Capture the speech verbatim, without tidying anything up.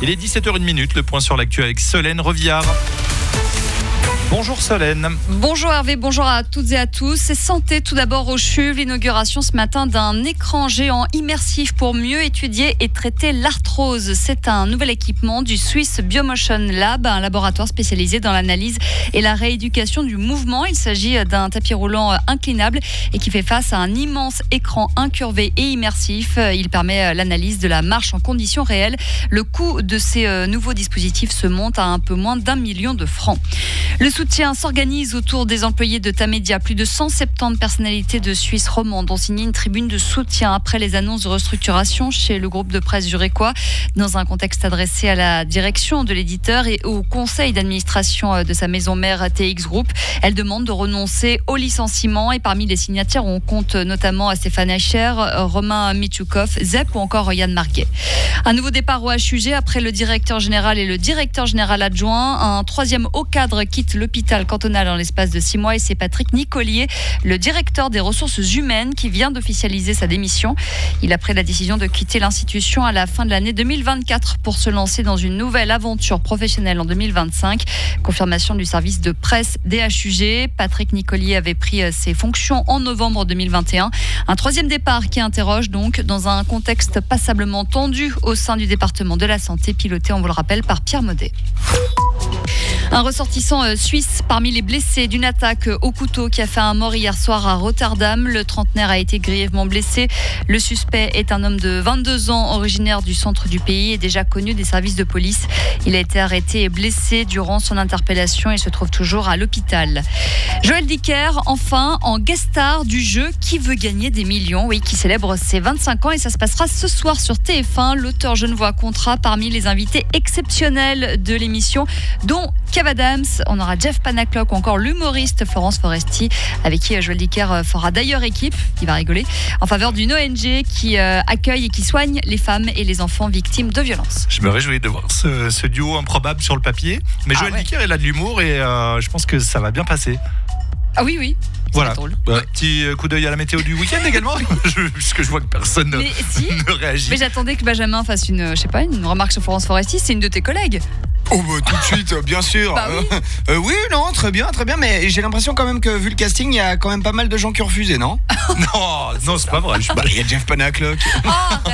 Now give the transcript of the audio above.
Il est dix-sept heures une minute, le point sur l'actu avec Solène Reviard. Bonjour Solène. Bonjour Hervé, bonjour à toutes et à tous. C'est santé tout d'abord au C H U V, l'inauguration ce matin d'un écran géant immersif pour mieux étudier et traiter l'arthrose. C'est un nouvel équipement du Swiss Biomotion Lab, un laboratoire spécialisé dans l'analyse et la rééducation du mouvement. Il s'agit d'un tapis roulant inclinable et qui fait face à un immense écran incurvé et immersif. Il permet l'analyse de la marche en conditions réelles. Le coût de ces nouveaux dispositifs se monte à un peu moins d'un million de francs. Le soutien s'organise autour des employés de Tamedia. Plus de cent soixante-dix personnalités de Suisse romande ont signé une tribune de soutien après les annonces de restructuration chez le groupe de presse Jurecois, dans un contexte adressé à la direction de l'éditeur et au conseil d'administration de sa maison mère T X Group. Elle demande de renoncer au licenciement et parmi les signataires, on compte notamment Stéphane Eicher, Romain Michoukov, Zep ou encore Yann Marguet. Un nouveau départ au H U G après le directeur général et le directeur général adjoint. Un troisième haut cadre quitte l'hôpital cantonal en l'espace de six mois et c'est Patrick Nicolier, le directeur des ressources humaines, qui vient d'officialiser sa démission. Il a pris la décision de quitter l'institution à la fin de l'année deux mille vingt-quatre pour se lancer dans une nouvelle aventure professionnelle en deux mille vingt-cinq. Confirmation du service de presse des H U G. Patrick Nicolier avait pris ses fonctions en novembre deux mille vingt et un. Un troisième départ qui interroge donc dans un contexte passablement tendu au sein du département de la santé, piloté, on vous le rappelle, par Pierre Maudet. Un ressortissant suisse parmi les blessés d'une attaque au couteau qui a fait un mort hier soir à Rotterdam. Le trentenaire a été grièvement blessé. Le suspect est un homme de vingt-deux ans, originaire du centre du pays et déjà connu des services de police. Il a été arrêté et blessé durant son interpellation et se trouve toujours à l'hôpital. Joël Dicker, enfin, en guest star du jeu Qui veut gagner des millions, oui, qui célèbre ses vingt-cinq ans et ça se passera ce soir sur T F un. L'auteur genevois comptera parmi les invités exceptionnels de l'émission, dont Kev Adams, on aura Jeff Panaclock ou encore l'humoriste Florence Foresti, avec qui Joël Dicker fera d'ailleurs équipe, il va rigoler, en faveur d'une O N G qui euh, accueille et qui soigne les femmes et les enfants victimes de violences. Je me réjouis de voir ce, ce duo improbable sur le papier, mais Joël ah ouais. Dicker, il a de l'humour et euh, je pense que ça va bien passer. Ah oui, oui. Voilà, euh, petit coup d'œil à la météo du week-end également, puisque je vois que personne ne, si, ne réagit. Mais j'attendais que Benjamin fasse une, je sais pas, une remarque sur Florence Foresti, c'est une de tes collègues. Oh bah tout de suite, bien sûr. Bah oui. Euh, euh, oui, non, très bien, très bien. Mais j'ai l'impression quand même que vu le casting, il y a quand même pas mal de gens qui ont refusé, non? Non, non, c'est pas vrai. Bah, il y a Jeff Panaclock. Oh,